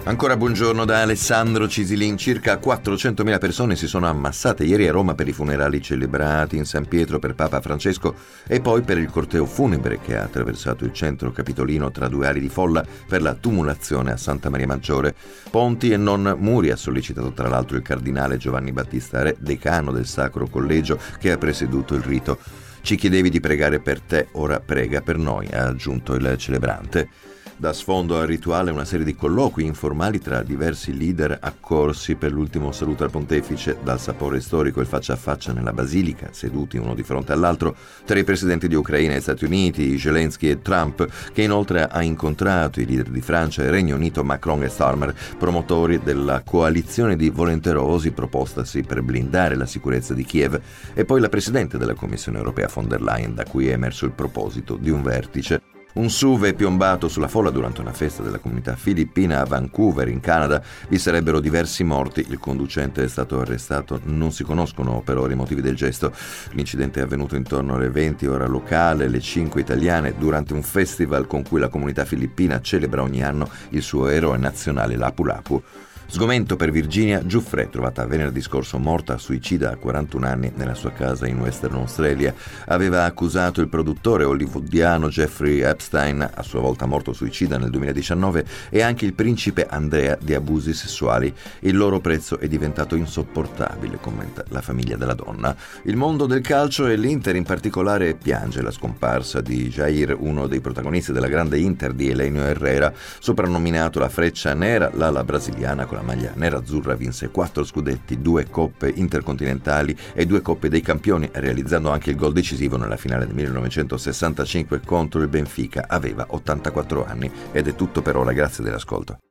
Ancora buongiorno da Alessandro Cisilin. Circa 400.000 persone si sono ammassate ieri a Roma per i funerali celebrati in San Pietro per Papa Francesco e poi per il corteo funebre che ha attraversato il centro capitolino tra due ali di folla per la tumulazione a Santa Maria Maggiore. Ponti e non muri ha sollecitato tra l'altro il cardinale Giovanni Battista Re, decano del Sacro Collegio, che ha presieduto il rito. Ci chiedevi di pregare per te, ora prega per noi, ha aggiunto il celebrante. Da sfondo al rituale una serie di colloqui informali tra diversi leader accorsi per l'ultimo saluto al pontefice, dal sapore storico il faccia a faccia nella basilica, seduti uno di fronte all'altro, tra i presidenti di Ucraina e Stati Uniti, Zelensky e Trump, che inoltre ha incontrato i leader di Francia e Regno Unito, Macron e Starmer, promotori della coalizione di volenterosi propostasi per blindare la sicurezza di Kiev, e poi la presidente della Commissione europea von der Leyen, da cui è emerso il proposito di un vertice. Un SUV è piombato sulla folla durante una festa della comunità filippina a Vancouver, in Canada. Vi sarebbero diversi morti, il conducente è stato arrestato, non si conoscono per ora i motivi del gesto. L'incidente è avvenuto intorno alle 20 ora locale, le 5 italiane, durante un festival con cui la comunità filippina celebra ogni anno il suo eroe nazionale Lapu Lapu. Sgomento per Virginia Giuffre, trovata venerdì scorso morta suicida a 41 anni nella sua casa in Western Australia. Aveva accusato il produttore hollywoodiano Jeffrey Epstein, a sua volta morto suicida nel 2019, e anche il principe Andrea di abusi sessuali. Il loro prezzo è diventato insopportabile, commenta la famiglia della donna. Il mondo del calcio e l'Inter in particolare piange la scomparsa di Jair, uno dei protagonisti della grande Inter di Helenio Herrera. Soprannominato la Freccia Nera, l'ala brasiliana con la maglia nerazzurra vinse 4 scudetti, 2 coppe intercontinentali e 2 coppe dei campioni, realizzando anche il gol decisivo nella finale del 1965 contro il Benfica. Aveva 84 anni. Ed è tutto per ora, grazie dell'ascolto.